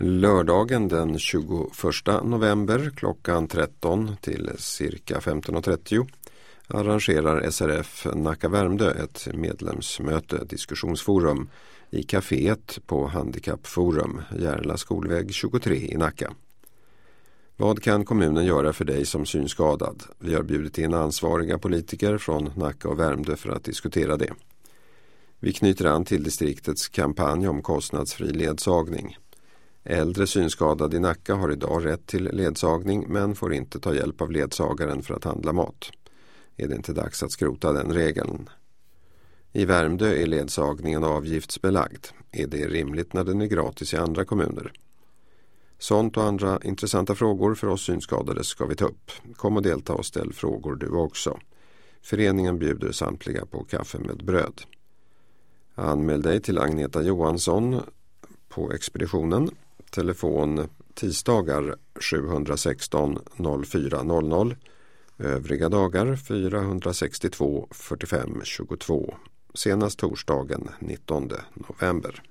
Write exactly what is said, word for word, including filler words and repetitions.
Lördagen den tjugoförsta november klockan tretton till cirka femton och trettio arrangerar S R F Nacka Värmdö ett medlemsmöte, diskussionsforum, i kaféet på Handikappforum, Järla skolväg tjugotre i Nacka. Vad kan kommunen göra för dig som synskadad? Vi har bjudit in ansvariga politiker från Nacka och Värmdö för att diskutera det. Vi knyter an till distriktets kampanj om kostnadsfri ledsagning. Äldre synskadade i Nacka har idag rätt till ledsagning men får inte ta hjälp av ledsagaren för att handla mat. Är det inte dags att skrota den regeln? I Värmdö är ledsagningen avgiftsbelagd. Är det rimligt när den är gratis i andra kommuner? Sånt och andra intressanta frågor för oss synskadade ska vi ta upp. Kom och delta och ställ frågor du också. Föreningen bjuder samtliga på kaffe med bröd. Anmäl dig till Agneta Johansson på expeditionen. Telefon tisdagar sju ett sex noll fyra noll noll. Övriga dagar fyra sex två fyrtiofem tjugotvå. Senast torsdagen nittonde november.